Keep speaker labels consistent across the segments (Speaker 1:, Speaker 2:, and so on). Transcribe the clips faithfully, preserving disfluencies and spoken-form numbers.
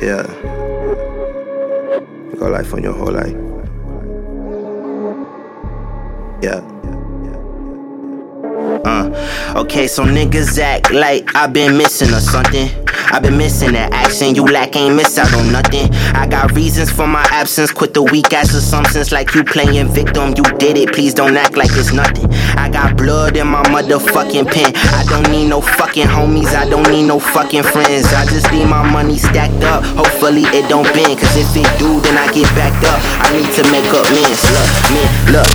Speaker 1: Yeah. You got life on your whole life. Yeah. Uh, okay, so niggas act like I been missing or something. I been missing that action, you lack, ain't miss out on nothing. I got reasons for my absence, quit the weak ass assumptions like you playing victim. You did it, please don't act like it's nothing. I got blood in my motherfucking pen. I don't need no fucking homies, I don't need no fucking friends. I just need my money stacked up, hopefully it don't bend. Cause if it do, then I get backed up. I need to make up mends, look, man, look.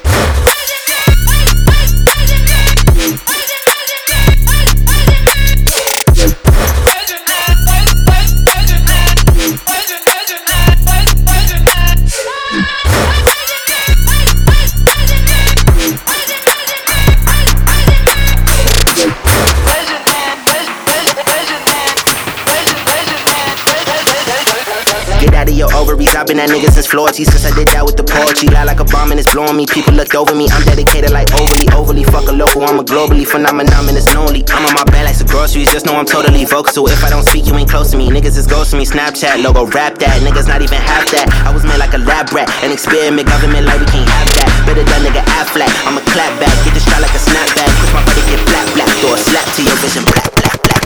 Speaker 1: Your ovaries, I've been that nigga since Florgy. Since I did that with the poetry, lie like a bomb and it's blowing me. People looked over me, I'm dedicated like overly, overly. Fuck a local, I'm a globally phenomenon and it's lonely. I'm on my bed like some groceries, just know I'm totally vocal. If I don't speak, you ain't close to me. Niggas is ghost to me, Snapchat logo, rap that. Niggas not even half that. I was made like a lab rat, an experiment government like we can't have that. Better that nigga Affleck, I'm a clap back, get the shot like a snapback. Push my body, get black, black, throw a slap to your vision, black, black, black.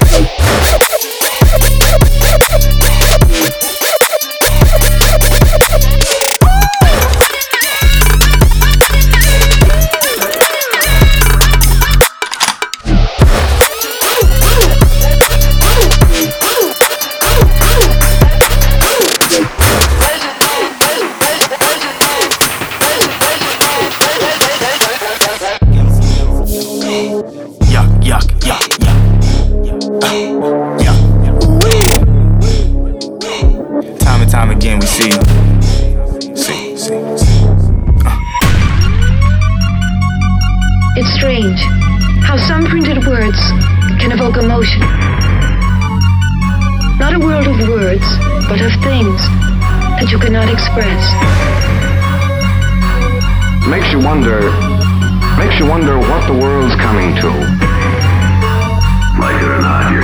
Speaker 2: Time again we see, see, see, see. Uh.
Speaker 3: It's strange how some printed words can evoke emotion. Not a world of words, but of things that you cannot express.
Speaker 4: Makes you wonder, makes you wonder what the world's coming to. Like it or not, you're